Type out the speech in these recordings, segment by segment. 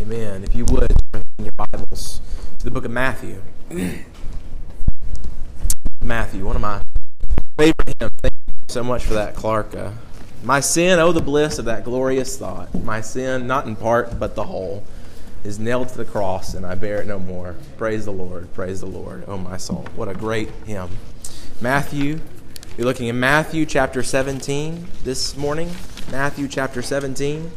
Amen. If you would, turn in your Bibles to the book of Matthew. Matthew, one of my favorite hymns. Thank you so much for that, Clark. My sin, oh the bliss of that glorious thought. My sin, not in part, but the whole, is nailed to the cross, and I bear it no more. Praise the Lord, oh my soul. What a great hymn. Matthew, you're looking at Matthew chapter 17 this morning. Matthew chapter 17.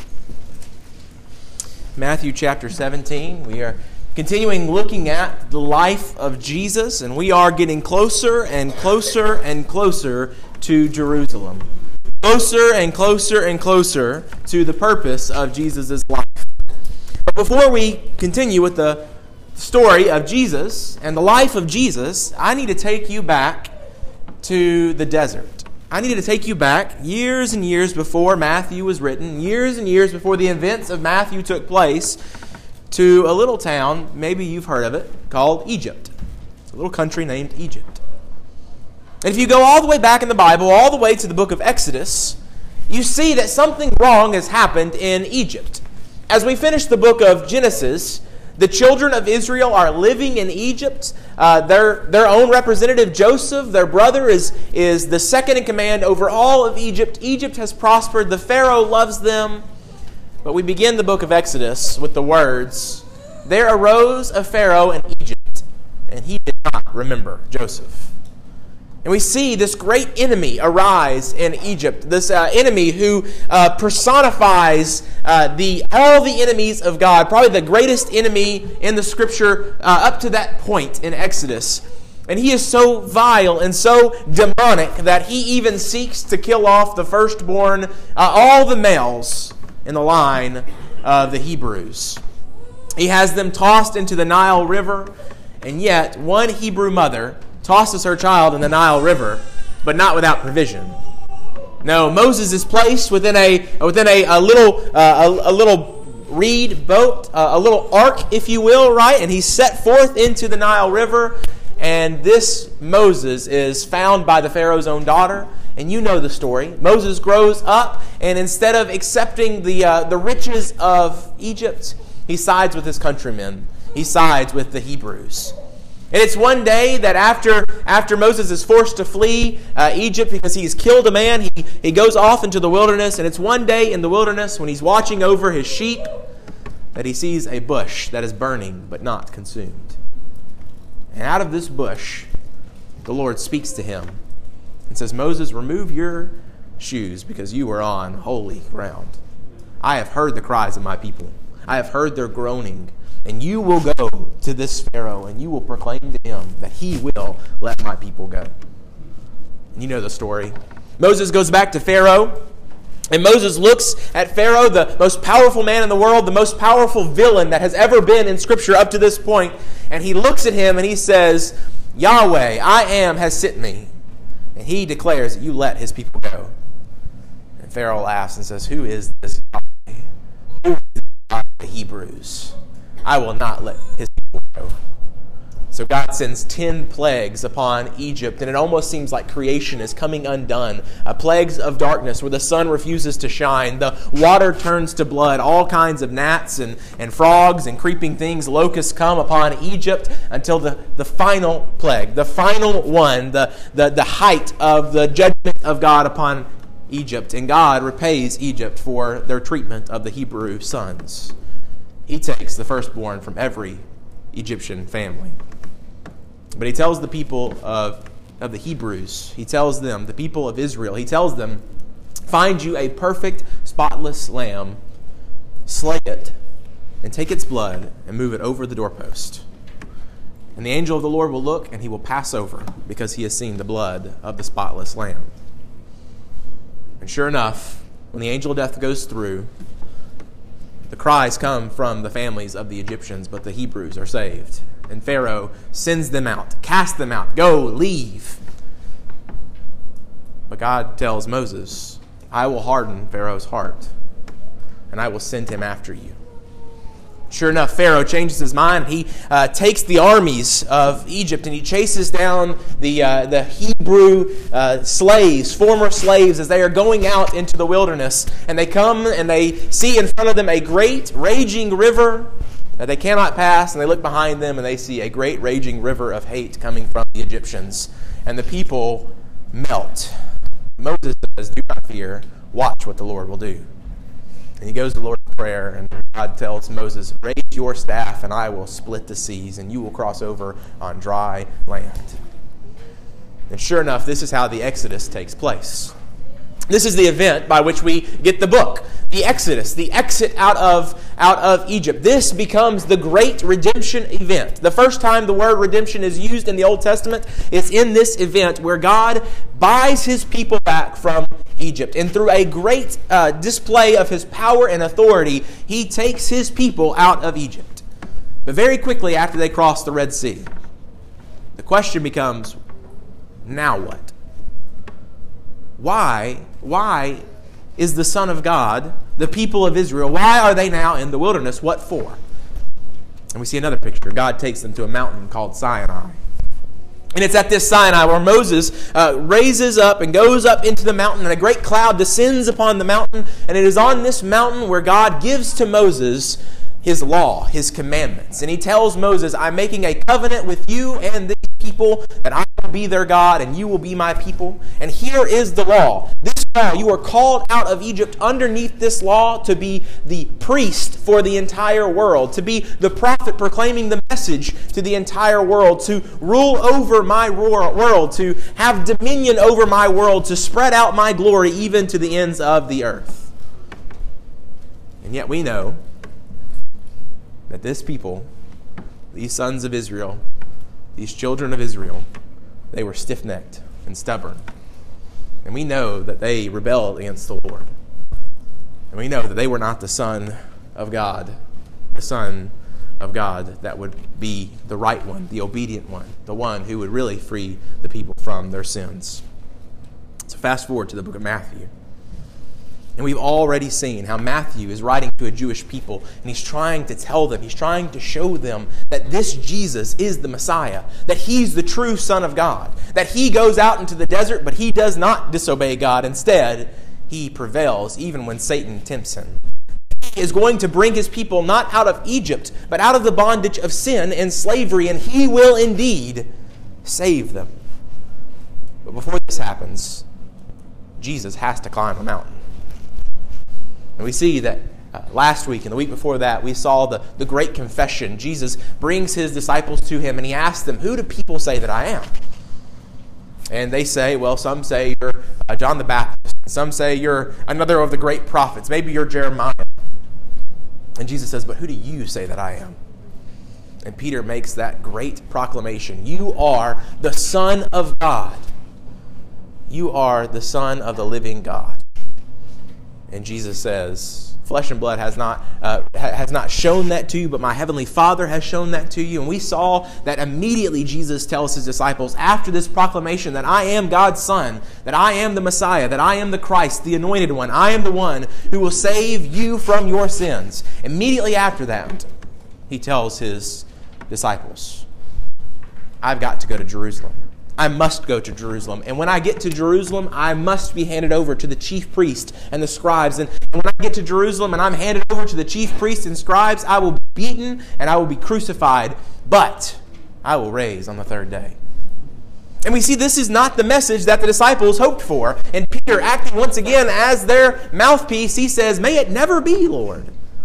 Matthew chapter 17. We are continuing looking at the life of Jesus, and we are getting closer and closer and closer to Jerusalem. Closer and closer and closer to the purpose of Jesus' life. But before we continue with the story of Jesus and the life of Jesus, I need to take you back to the desert. I need to take you back years and years before Matthew was written, years and years before the events of Matthew took place, to a little town, maybe you've heard of it, called Egypt. It's a little country named Egypt. And if you go all the way back in the Bible, all the way to the book of Exodus, you see that something wrong has happened in Egypt. As we finish the book of Genesis, the children of Israel are living in Egypt. Their own representative, Joseph, their brother, is the second in command over all of Egypt. Egypt has prospered. The Pharaoh loves them. But we begin the book of Exodus with the words, "There arose a Pharaoh in Egypt, and he did not remember Joseph." And we see this great enemy arise in Egypt, this enemy who personifies all the enemies of God, probably the greatest enemy in the Scripture up to that point in Exodus. And he is so vile and so demonic that he even seeks to kill off the firstborn, all the males in the line of the Hebrews. He has them tossed into the Nile River, and yet one Hebrew mother tosses her child in the Nile River, but not without provision. No, Moses is placed within a little reed boat, a little ark, if you will, right? And he's set forth into the Nile River, and this Moses is found by the Pharaoh's own daughter. And you know the story. Moses grows up, and instead of accepting the riches of Egypt, he sides with his countrymen. He sides with the Hebrews. And it's one day that after Moses is forced to flee Egypt because he's killed a man, he goes off into the wilderness. And it's one day in the wilderness when he's watching over his sheep that he sees a bush that is burning but not consumed. And out of this bush, the Lord speaks to him and says, "Moses, remove your shoes because you are on holy ground. I have heard the cries of my people. I have heard their groaning. And you will go to this Pharaoh and you will proclaim to him that he will let my people go." And you know the story. Moses goes back to Pharaoh, and Moses looks at Pharaoh, the most powerful man in the world, the most powerful villain that has ever been in Scripture up to this point. And he looks at him and he says, "Yahweh, I am, has sent me." And he declares that you let his people go. And Pharaoh laughs and says, "Who is this Yahweh? Who is this God of the Hebrews? I will not let his people go." So God sends 10 plagues upon Egypt, and it almost seems like creation is coming undone. Plagues of darkness where the sun refuses to shine, the water turns to blood, all kinds of gnats and frogs and creeping things, locusts come upon Egypt until the final plague, the final one, the height of the judgment of God upon Egypt. And God repays Egypt for their treatment of the Hebrew sons. He takes the firstborn from every Egyptian family. But he tells the people of the Hebrews, he tells them, the people of Israel, he tells them, "Find you a perfect, spotless lamb, slay it, and take its blood, and move it over the doorpost. And the angel of the Lord will look, and he will pass over, because he has seen the blood of the spotless lamb." And sure enough, when the angel of death goes through, the cries come from the families of the Egyptians, but the Hebrews are saved. And Pharaoh sends them out, cast them out, go, leave. But God tells Moses, "I will harden Pharaoh's heart, and I will send him after you." Sure enough, Pharaoh changes his mind. He takes the armies of Egypt and he chases down the Hebrew slaves, former slaves, as they are going out into the wilderness. And they come and they see in front of them a great raging river that they cannot pass. And they look behind them and they see a great raging river of hate coming from the Egyptians. And the people melt. Moses says, "Do not fear. Watch what the Lord will do." And he goes to the Lord in prayer, and God tells Moses, "Raise your staff, and I will split the seas, and you will cross over on dry land." And sure enough, this is how the Exodus takes place. This is the event by which we get the book, the Exodus, the exit out of Egypt. This becomes the great redemption event. The first time the word redemption is used in the Old Testament is in this event where God buys his people back from Egypt. And through a great display of his power and authority, he takes his people out of Egypt. But very quickly after they cross the Red Sea, the question becomes, now what? Why is the Son of God, the people of Israel, why are they now in the wilderness? What for? And we see another picture. God takes them to a mountain called Sinai. And it's at this Sinai where Moses raises up and goes up into the mountain, and a great cloud descends upon the mountain. And it is on this mountain where God gives to Moses his law, his commandments. And he tells Moses, "I'm making a covenant with you and these people, that I will be their God and you will be my people. And here is the law. This law, you are called out of Egypt underneath this law to be the priest for the entire world, to be the prophet proclaiming the message to the entire world, to rule over my world, to have dominion over my world, to spread out my glory even to the ends of the earth." And yet we know that this people, these sons of Israel, these children of Israel, they were stiff-necked and stubborn. And we know that they rebelled against the Lord. And we know that they were not the Son of God, the Son of God that would be the right one, the obedient one, the one who would really free the people from their sins. So fast forward to the book of Matthew. And we've already seen how Matthew is writing to a Jewish people, and he's trying to tell them, he's trying to show them that this Jesus is the Messiah, that he's the true Son of God, that he goes out into the desert, but he does not disobey God. Instead, he prevails even when Satan tempts him. He is going to bring his people not out of Egypt, but out of the bondage of sin and slavery, and he will indeed save them. But before this happens, Jesus has to climb a mountain. And we see that last week and the week before that, we saw the great confession. Jesus brings his disciples to him and he asks them, "Who do people say that I am?" And they say, well, some say you're John the Baptist. Some say you're another of the great prophets. Maybe you're Jeremiah. And Jesus says, "But who do you say that I am?" And Peter makes that great proclamation. "You are the Son of God. You are the Son of the living God." And Jesus says, "Flesh and blood has not shown that to you, but my heavenly Father has shown that to you." And we saw that immediately Jesus tells his disciples after this proclamation that I am God's Son, that I am the Messiah, that I am the Christ, the Anointed One. I am the one who will save you from your sins. Immediately after that, he tells his disciples, "I've got to go to Jerusalem. I must go to Jerusalem. And when I get to Jerusalem, I must be handed over to the chief priest and the scribes. And when I get to Jerusalem and I'm handed over to the chief priests and scribes, I will be beaten and I will be crucified, but I will rise on the third day." And we see this is not the message that the disciples hoped for. And Peter, acting once again as their mouthpiece, he says, "May it never be, Lord."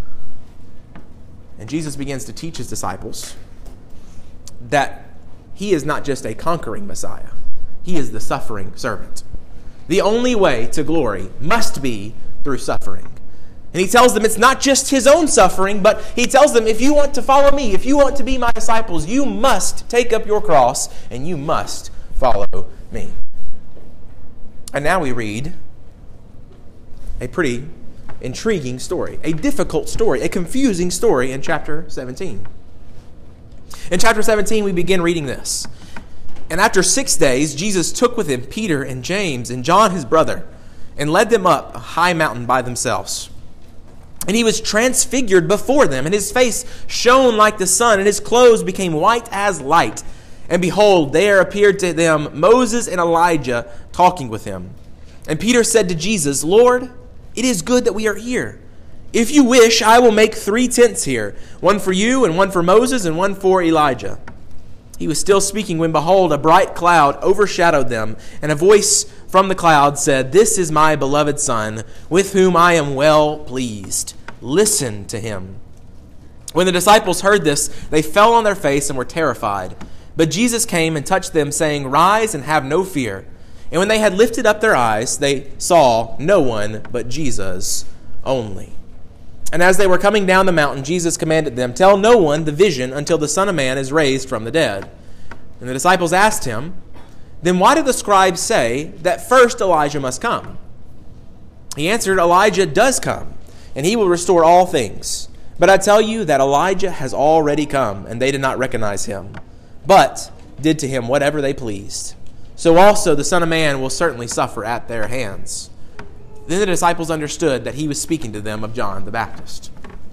And Jesus begins to teach his disciples that he is not just a conquering Messiah. He is the suffering servant. The only way to glory must be through suffering. And he tells them it's not just his own suffering, but he tells them, if you want to follow me, if you want to be my disciples, you must take up your cross and you must follow me. And now we read a pretty intriguing story, a difficult story, a confusing story in chapter 17. In chapter 17, we begin reading this. "And after 6 days, Jesus took with him Peter and James and John his brother, and led them up a high mountain by themselves. And he was transfigured before them, and his face shone like the sun, and his clothes became white as light. And behold, there appeared to them Moses and Elijah talking with him. And Peter said to Jesus, Lord, it is good that we are here. If you wish, I will make 3 tents here, one for you, and one for Moses, and one for Elijah. He was still speaking when, behold, a bright cloud overshadowed them, and a voice from the cloud said, This is my beloved Son, with whom I am well pleased. Listen to him. When the disciples heard this, they fell on their face and were terrified. But Jesus came and touched them, saying, Rise and have no fear. And when they had lifted up their eyes, they saw no one but Jesus only. And as they were coming down the mountain, Jesus commanded them, Tell no one the vision until the Son of Man is raised from the dead. And the disciples asked him, Then why do the scribes say that first Elijah must come? He answered, Elijah does come, and he will restore all things. But I tell you that Elijah has already come, and they did not recognize him, but did to him whatever they pleased. So also the Son of Man will certainly suffer at their hands. Then the disciples understood that he was speaking to them of John the Baptist.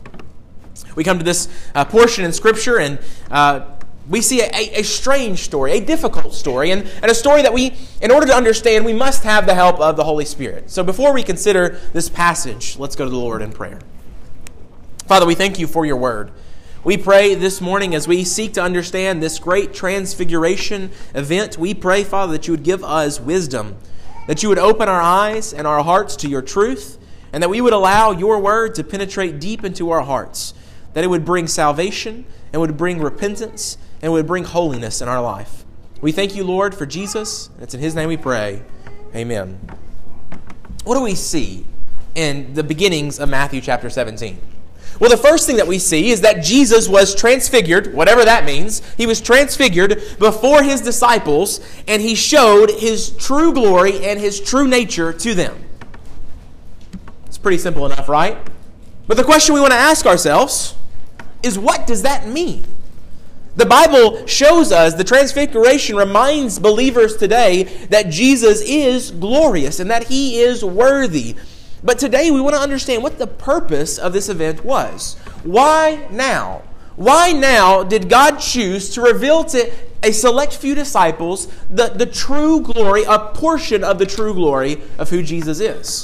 We come to this portion in Scripture, and we see a strange story, a difficult story, and a story that we, in order to understand, we must have the help of the Holy Spirit. So before we consider this passage, let's go to the Lord in prayer. Father, we thank you for your word. We pray this morning as we seek to understand this great transfiguration event, we pray, Father, that you would give us wisdom, that you would open our eyes and our hearts to your truth, and that we would allow your word to penetrate deep into our hearts, that it would bring salvation and would bring repentance and would bring holiness in our life. We thank you, Lord, for Jesus, and it's in his name we pray. Amen. What do we see in the beginnings of Matthew chapter 17? Well, the first thing that we see is that Jesus was transfigured, whatever that means. He was transfigured before his disciples, and he showed his true glory and his true nature to them. It's pretty simple enough, right? But the question we want to ask ourselves is, what does that mean? The Bible shows us, the Transfiguration reminds believers today that Jesus is glorious and that he is worthy. But today we want to understand what the purpose of this event was. Why now? Why now did God choose to reveal to a select few disciples the true glory, a portion of the true glory of who Jesus is?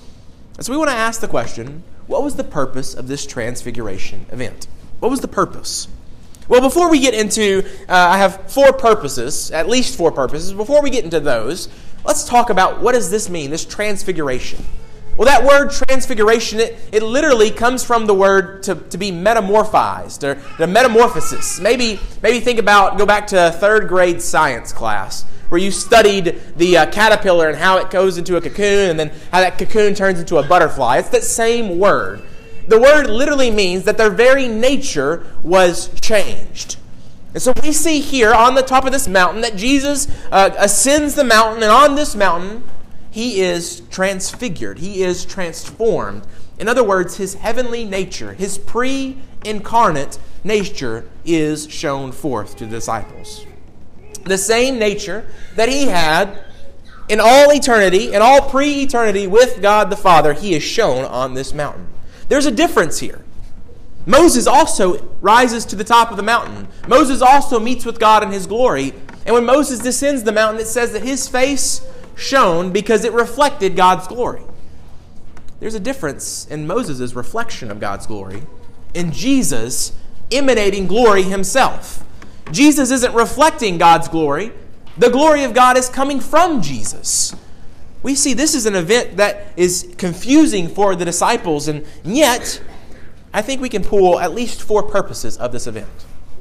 And so we want to ask the question, what was the purpose of this Transfiguration event? What was the purpose? Well, before we get into, I have 4 purposes, at least 4 purposes. Before we get into those, let's talk about what does this mean, this transfiguration. Well, that word transfiguration, it literally comes from the word to be metamorphized, or the metamorphosis. Maybe think about, go back to 3rd grade science class, where you studied the caterpillar and how it goes into a cocoon, and then how that cocoon turns into a butterfly. It's that same word. The word literally means that their very nature was changed. And so we see here on the top of this mountain that Jesus ascends the mountain, and on this mountain, he is transfigured. He is transformed. In other words, his heavenly nature, his pre-incarnate nature is shown forth to the disciples. The same nature that he had in all eternity, in all pre-eternity with God the Father, he is shown on this mountain. There's a difference here. Moses also rises to the top of the mountain. Moses also meets with God in his glory. And when Moses descends the mountain, it says that his face shone because it reflected God's glory. There's a difference in Moses' reflection of God's glory, in Jesus emanating glory himself. Jesus isn't reflecting God's glory. The glory of God is coming from Jesus. We see this is an event that is confusing for the disciples, and yet I think we can pull at least 4 purposes of this event.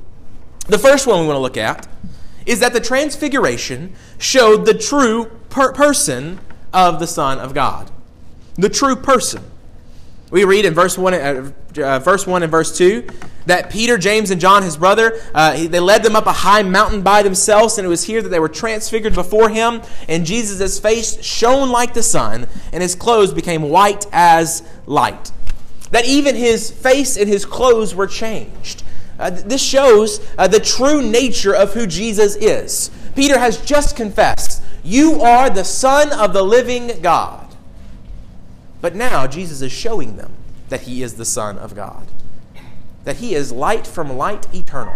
The first one we want to look at is that the Transfiguration showed the true person of the Son of God. The true person. We read in verse 1 and verse 2 that Peter, James, and John, his brother, they led them up a high mountain by themselves, and it was here that they were transfigured before him, and Jesus' face shone like the sun, and his clothes became white as light. That even his face and his clothes were changed. This shows the true nature of who Jesus is. Peter has just confessed, "You are the Son of the living God." But now Jesus is showing them that he is the Son of God, that he is light from light eternal.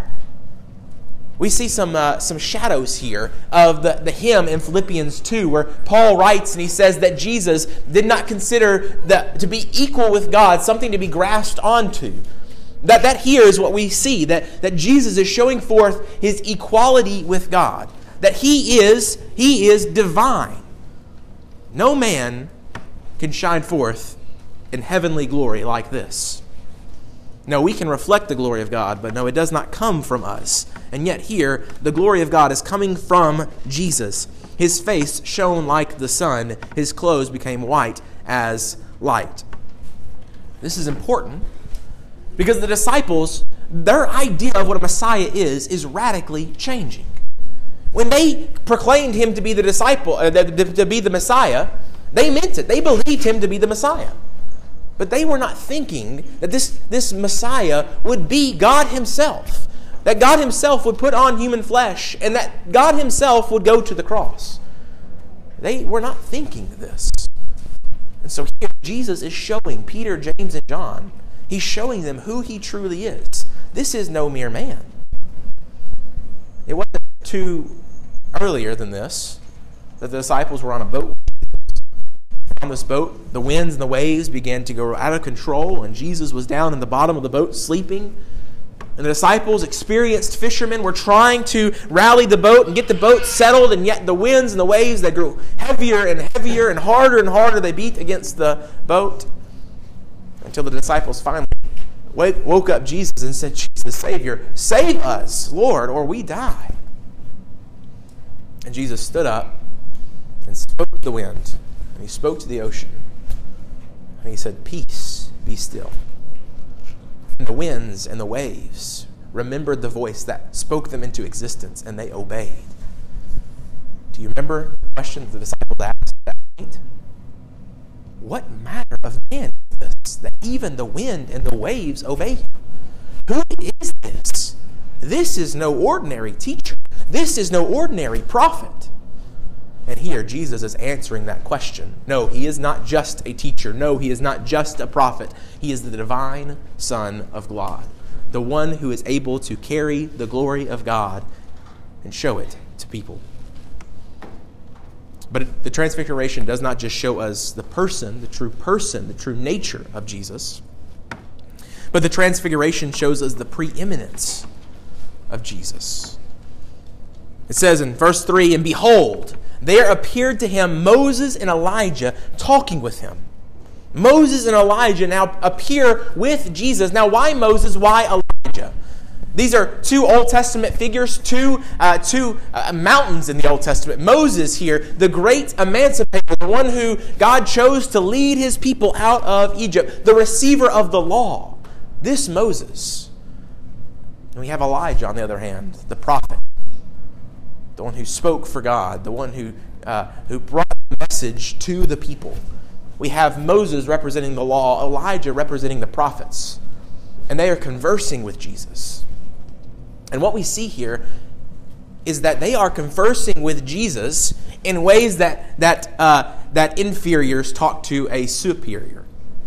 We see some shadows here of the hymn in Philippians 2 where Paul writes and he says that Jesus did not consider to be equal with God something to be grasped onto. That here is what we see, that Jesus is showing forth his equality with God, that he is divine. No man can shine forth in heavenly glory like this. No, we can reflect the glory of God, but no, it does not come from us. And yet here, the glory of God is coming from Jesus. His face shone like the sun. His clothes became white as light. This is important because the disciples, their idea of what a Messiah is radically changing. When they proclaimed him to be the disciple, to be the Messiah, they meant it. They believed him to be the Messiah. But they were not thinking that this Messiah would be God himself, that God himself would put on human flesh, and that God himself would go to the cross. They were not thinking this. And so here Jesus is showing Peter, James, and John, he's showing them who he truly is. This is no mere man. It wasn't too earlier than this that the disciples were on a boat. On this boat, the winds and the waves began to go out of control, and Jesus was down in the bottom of the boat sleeping. And the disciples, experienced fishermen, were trying to rally the boat and get the boat settled, and yet the winds and the waves, they grew heavier and heavier, and harder they beat against the boat, until the disciples finally woke up Jesus and said, Jesus, Savior, save us, Lord, or we die. And Jesus stood up and spoke to the wind. And he spoke to the ocean. And he said, peace, be still. And the winds and the waves remembered the voice that spoke them into existence, and they obeyed. Do you remember the question the disciples asked at that point? What manner of man is this, that even the wind and the waves obey him? Who is this? This is no ordinary teacher. This is no ordinary prophet. And here, Jesus is answering that question. No, he is not just a teacher. No, he is not just a prophet. He is the divine Son of God, the one who is able to carry the glory of God and show it to people. But the Transfiguration does not just show us the person, the true nature of Jesus, but the Transfiguration shows us the preeminence of Jesus. It says in verse 3, and behold, there appeared to him Moses and Elijah talking with him. Moses and Elijah now appear with Jesus. Now, why Moses? Why Elijah? These are two Old Testament figures, two mountains in the Old Testament. Moses here, the great emancipator, the one who God chose to lead his people out of Egypt, the receiver of the law. This Moses. And we have Elijah, on the other hand, the prophet. The one who spoke for God, the one who brought the message to the people. We have Moses representing the law, Elijah representing the prophets. And they are conversing with Jesus. And what we see here is that they are conversing with Jesus in ways that inferiors talk to a superior.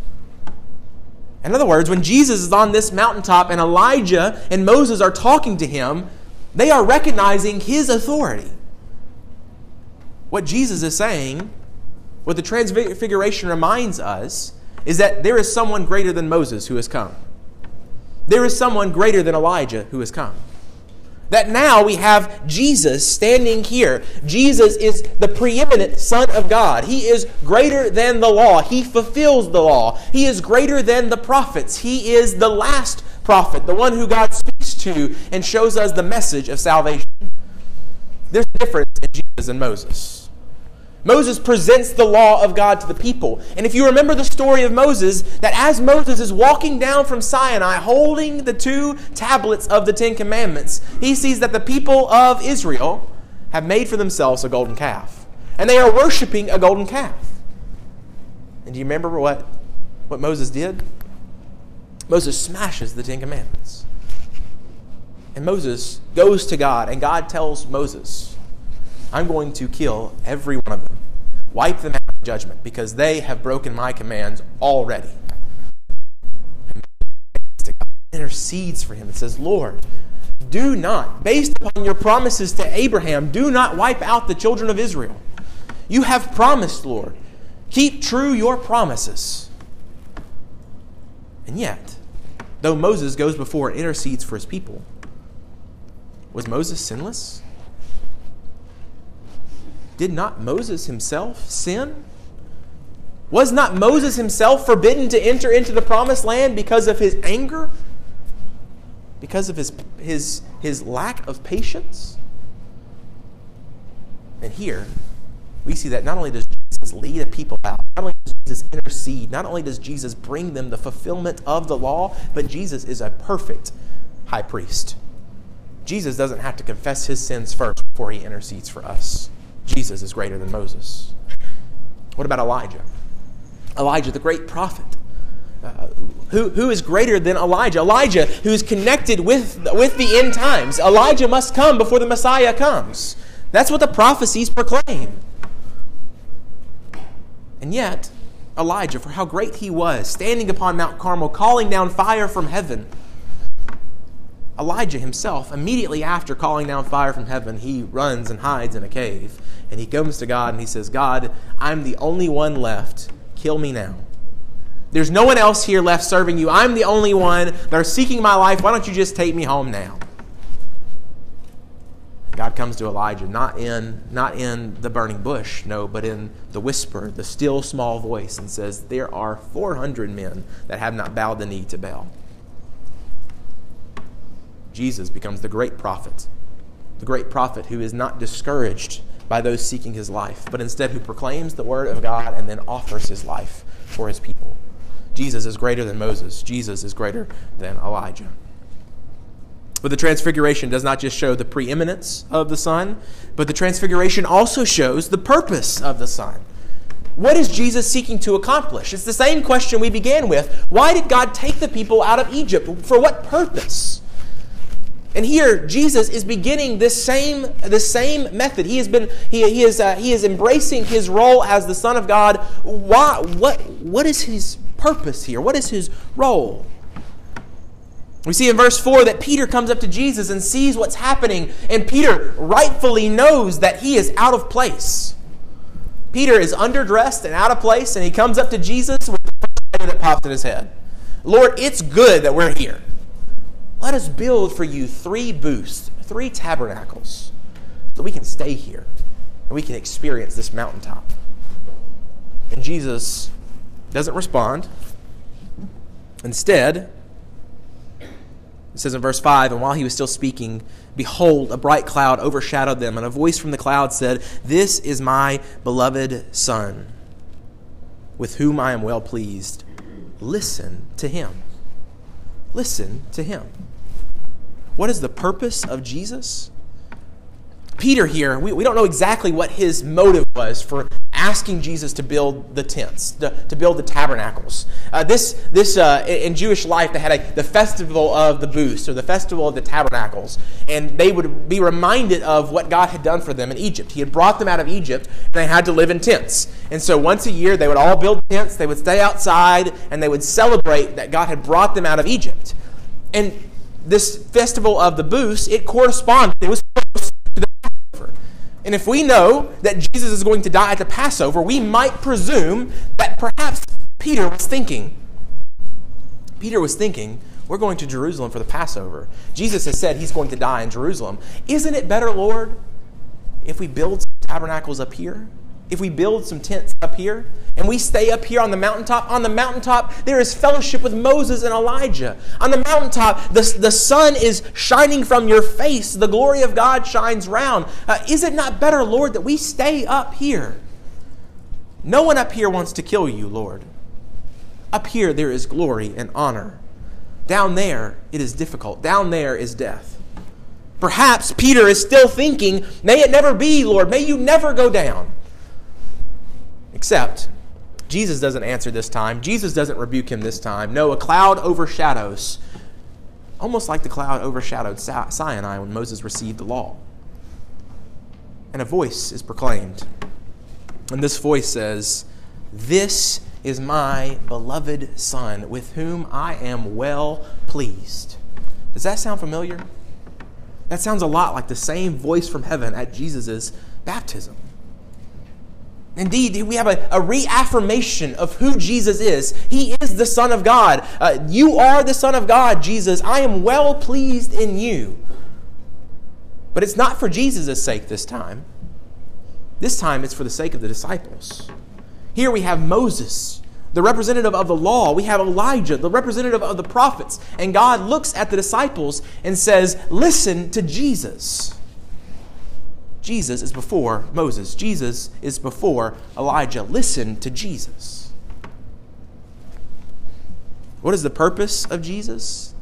In other words, when Jesus is on this mountaintop and Elijah and Moses are talking to him, they are recognizing his authority. What Jesus is saying, what the Transfiguration reminds us, is that there is someone greater than Moses who has come. There is someone greater than Elijah who has come. That now we have Jesus standing here. Jesus is the preeminent Son of God. He is greater than the law. He fulfills the law. He is greater than the prophets. He is the last prophet, the one who God speaks to and shows us the message of salvation. There's a difference in Jesus and Moses. Moses presents the law of God to the people. And if you remember the story of Moses, that as Moses is walking down from Sinai holding the 2 tablets of the 10 Commandments, he sees that the people of Israel have made for themselves a golden calf. And they are worshiping a golden calf. And do you remember what Moses did? Moses smashes the 10 Commandments. And Moses goes to God, and God tells Moses, I'm going to kill every one of them. Wipe them out of judgment, because they have broken my commands already. intercedes for him and says, Lord, do not, based upon your promises to Abraham, do not wipe out the children of Israel. You have promised, Lord. Keep true your promises. And yet, though Moses goes before and intercedes for his people, was Moses sinless? Did not Moses himself sin? Was not Moses himself forbidden to enter into the promised land because of his anger? Because of his lack of patience? And here, we see that not only does Jesus lead a people out, not only does Jesus intercede, not only does Jesus bring them the fulfillment of the law, but Jesus is a perfect high priest. Jesus doesn't have to confess his sins first before he intercedes for us. Jesus is greater than Moses. What about Elijah? Elijah, the great prophet. Who is greater than Elijah? Elijah, who is connected with the end times. Elijah must come before the Messiah comes. That's what the prophecies proclaim. And yet, Elijah, for how great he was, standing upon Mount Carmel, calling down fire from heaven. Elijah himself, immediately after calling down fire from heaven, he runs and hides in a cave. And he comes to God and he says, God, I'm the only one left. Kill me now. There's no one else here left serving you. I'm the only one. They're seeking my life. Why don't you just take me home now? God comes to Elijah, not in the burning bush, no, but in the whisper, the still small voice, and says, there are 400 men that have not bowed the knee to Baal. Jesus becomes the great prophet who is not discouraged by those seeking his life, but instead who proclaims the word of God and then offers his life for his people. Jesus is greater than Moses. Jesus is greater than Elijah. But the transfiguration does not just show the preeminence of the Son, but the transfiguration also shows the purpose of the Son. What is Jesus seeking to accomplish? It's the same question we began with. Why did God take the people out of Egypt? For what purpose? And here, Jesus is beginning the same method. He is embracing his role as the Son of God. Why? What is his purpose here? What is his role? We see in verse 4 that Peter comes up to Jesus and sees what's happening, and Peter rightfully knows that he is out of place. Peter is underdressed and out of place, and he comes up to Jesus with the first idea that pops in his head. Lord, it's good that we're here. Let us build for you 3 booths, 3 tabernacles, so we can stay here and we can experience this mountaintop. And Jesus doesn't respond. Instead, it says in verse 5, and while he was still speaking, behold, a bright cloud overshadowed them, and a voice from the cloud said, this is my beloved Son, with whom I am well pleased. Listen to him. Listen to him. What is the purpose of Jesus? Peter here, we don't know exactly what his motive was for asking Jesus to build the tents, to build the tabernacles. In Jewish life, they had the festival of the booths, or the festival of the tabernacles, and they would be reminded of what God had done for them in Egypt. He had brought them out of Egypt, and they had to live in tents. And so once a year, they would all build tents, they would stay outside, and they would celebrate that God had brought them out of Egypt. And this festival of the booths, it corresponded, it was close to the Passover. And if we know that Jesus is going to die at the Passover, we might presume that perhaps Peter was thinking, we're going to Jerusalem for the Passover. Jesus has said he's going to die in Jerusalem. Isn't it better, Lord, if we build some tabernacles up here? If we build some tents up here, and we stay up here on the mountaintop, there is fellowship with Moses and Elijah. On the mountaintop, the sun is shining from your face. The glory of God shines round. Is it not better, Lord, that we stay up here? No one up here wants to kill you, Lord. Up here, there is glory and honor. Down there, it is difficult. Down there is death. Perhaps Peter is still thinking, may it never be, Lord. May you never go down. Except, Jesus doesn't answer this time. Jesus doesn't rebuke him this time. No, a cloud overshadows, almost like the cloud overshadowed Sinai when Moses received the law. And a voice is proclaimed. And this voice says, this is my beloved Son, with whom I am well pleased. Does that sound familiar? That sounds a lot like the same voice from heaven at Jesus' baptism. Indeed, we have a reaffirmation of who Jesus is. He is the Son of God. You are the Son of God, Jesus. I am well pleased in you. But it's not for Jesus' sake this time. This time it's for the sake of the disciples. Here we have Moses, the representative of the law. We have Elijah, the representative of the prophets. And God looks at the disciples and says, listen to Jesus. Jesus is before Moses. Jesus is before Elijah. Listen to Jesus. What is the purpose of Jesus?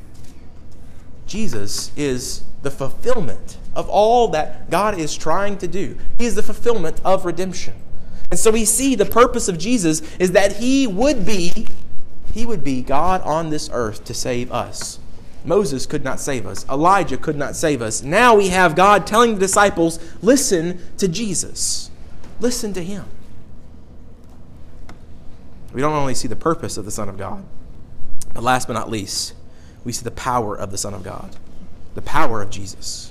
Jesus is the fulfillment of all that God is trying to do. He is the fulfillment of redemption. And so we see the purpose of Jesus is that He would be God on this earth to save us. Moses could not save us. Elijah could not save us. Now we have God telling the disciples, listen to Jesus. Listen to Him. We don't only see the purpose of the Son of God, but last but not least, we see the power of the Son of God, the power of Jesus.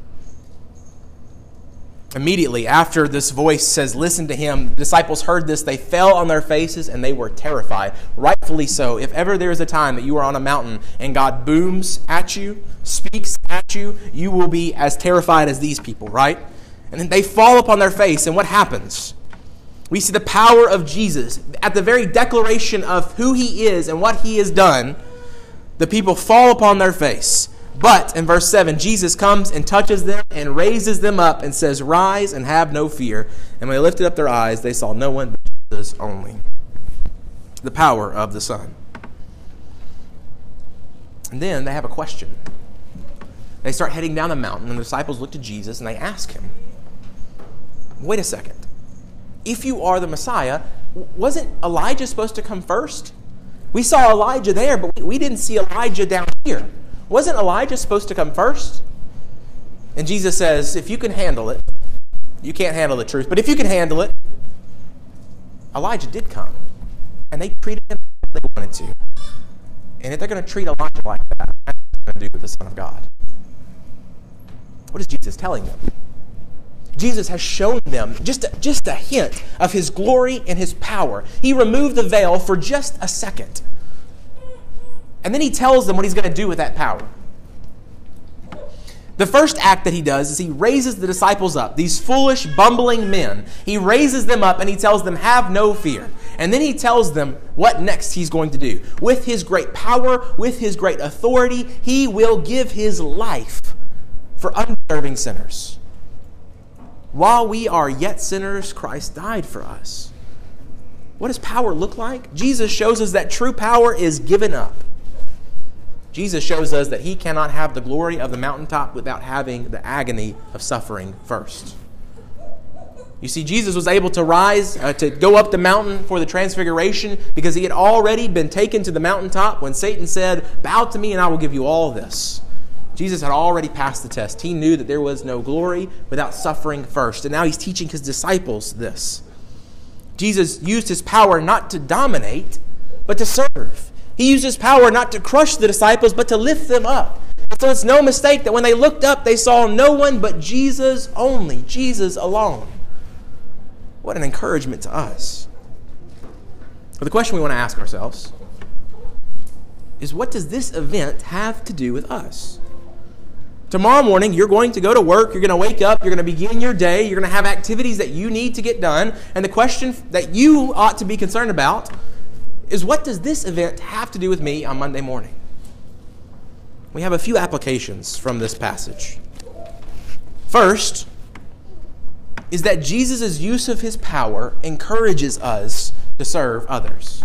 Immediately after this voice says, listen to Him, the disciples heard this, they fell on their faces and they were terrified. Rightfully so. If ever there is a time that you are on a mountain and God booms at you, speaks at you, you will be as terrified as these people, right? And then they fall upon their face, and what happens? We see the power of Jesus. At the very declaration of who He is and what He has done, the people fall upon their face. But in verse 7, Jesus comes and touches them and raises them up and says, rise and have no fear. And when they lifted up their eyes, they saw no one but Jesus only. The power of the Son. And then they have a question. They start heading down the mountain, and the disciples look to Jesus and they ask Him, wait a second. If you are the Messiah, wasn't Elijah supposed to come first? We saw Elijah there, but we didn't see Elijah down here. Wasn't Elijah supposed to come first? And Jesus says, if you can handle it, you can't handle the truth, but if you can handle it, Elijah did come. And they treated him like they wanted to. And if they're going to treat Elijah like that, that's what they're going to do with the Son of God. What is Jesus telling them? Jesus has shown them just a hint of His glory and His power. He removed the veil for just a second. And then He tells them what He's going to do with that power. The first act that He does is He raises the disciples up, these foolish, bumbling men. He raises them up and He tells them, have no fear. And then He tells them what next He's going to do. With His great power, with His great authority, He will give His life for undeserving sinners. While we are yet sinners, Christ died for us. What does power look like? Jesus shows us that true power is given up. Jesus shows us that He cannot have the glory of the mountaintop without having the agony of suffering first. You see, Jesus was able to rise, to go up the mountain for the transfiguration because He had already been taken to the mountaintop when Satan said, bow to me and I will give you all this. Jesus had already passed the test. He knew that there was no glory without suffering first. And now He's teaching His disciples this. Jesus used His power not to dominate, but to serve. He used His power not to crush the disciples, but to lift them up. And so it's no mistake that when they looked up, they saw no one but Jesus only, Jesus alone. What an encouragement to us. But the question we want to ask ourselves is, what does this event have to do with us? Tomorrow morning, you're going to go to work, you're going to wake up, you're going to begin your day, you're going to have activities that you need to get done, and the question that you ought to be concerned about is, what does this event have to do with me on Monday morning? We have a few applications from this passage. First is that Jesus' use of His power encourages us to serve others.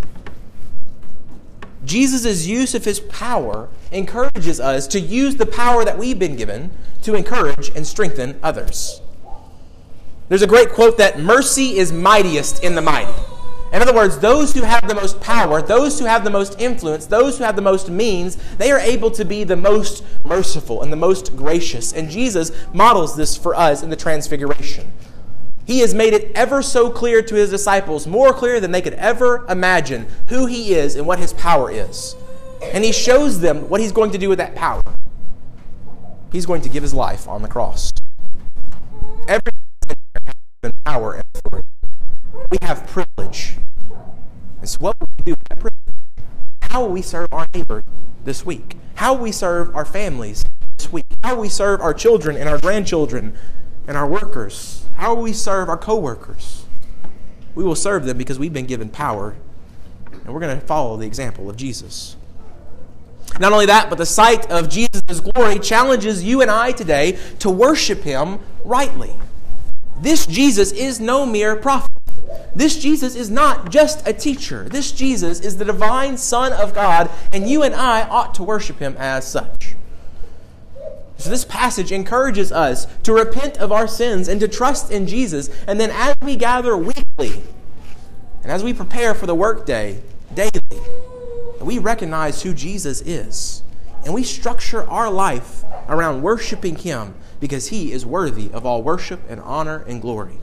Jesus' use of His power encourages us to use the power that we've been given to encourage and strengthen others. There's a great quote that mercy is mightiest in the mighty. In other words, those who have the most power, those who have the most influence, those who have the most means, they are able to be the most merciful and the most gracious. And Jesus models this for us in the Transfiguration. He has made it ever so clear to His disciples, more clear than they could ever imagine, who He is and what His power is. And he shows them what he's going to do with that power. He's going to give his life on the cross. Every has power and authority. We have privilege. And so what will we do with that privilege? How will we serve our neighbor this week? How will we serve our families this week? How will we serve our children and our grandchildren and our workers? How will we serve our co-workers? We will serve them because we've been given power, and we're going to follow the example of Jesus. Not only that, but the sight of Jesus' glory challenges you and I today to worship him rightly. This Jesus is no mere prophet. This Jesus is not just a teacher. This Jesus is the divine Son of God, and you and I ought to worship him as such. So this passage encourages us to repent of our sins and to trust in Jesus. And then as we gather weekly, and as we prepare for the workday daily, we recognize who Jesus is. And we structure our life around worshiping him because he is worthy of all worship and honor and glory.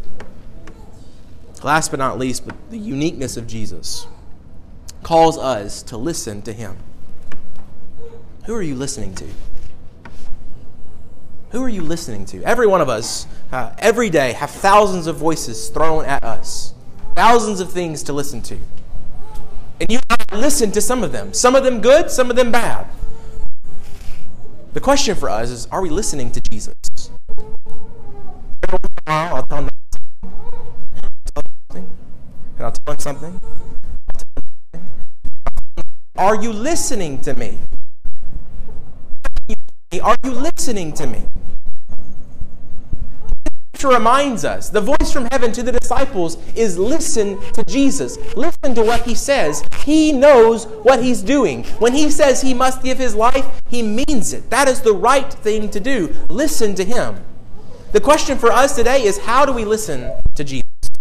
Last but not least, but the uniqueness of Jesus calls us to listen to him. Who are you listening to? Who are you listening to? Every one of us, every day, have thousands of voices thrown at us. Thousands of things to listen to. And you listen to some of them good, some of them bad. The question for us is, are we listening to Jesus? I'll tell him something. And I'll tell him something. Are you listening to me? Are you listening to me? Scripture reminds us, the voice from heaven to the disciples is listen to Jesus. Listen to what he says. He knows what he's doing. When he says he must give his life, he means it. That is the right thing to do. Listen to him. The question for us today is, how do we listen to Jesus?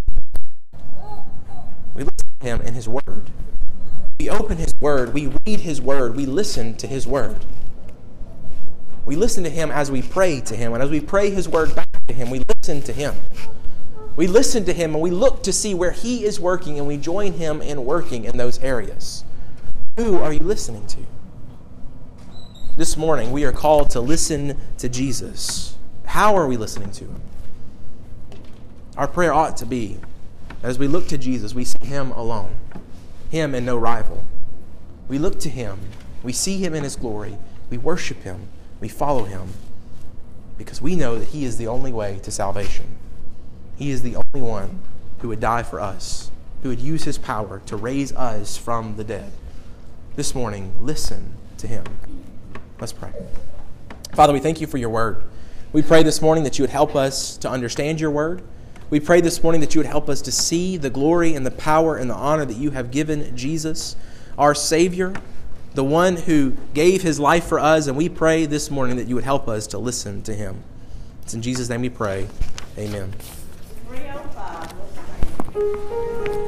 We listen to him in his word. We open his word. We read his word. We listen to his word. We listen to him as we pray to him. And as we pray his word back to him, we listen to him. We listen to him and we look to see where he is working, and we join him in working in those areas. Who are you listening to? This morning, we are called to listen to Jesus. How are we listening to him? Our prayer ought to be, as we look to Jesus, we see him alone, him and no rival. We look to him. We see him in his glory. We worship him. We follow him because we know that he is the only way to salvation. He is the only one who would die for us, who would use his power to raise us from the dead. This morning, listen to him. Let's pray. Father, we thank you for your word. We pray this morning that you would help us to understand your word. We pray this morning that you would help us to see the glory and the power and the honor that you have given Jesus, our Savior, the one who gave his life for us, and we pray this morning that you would help us to listen to him. It's in Jesus' name we pray. Amen. 305.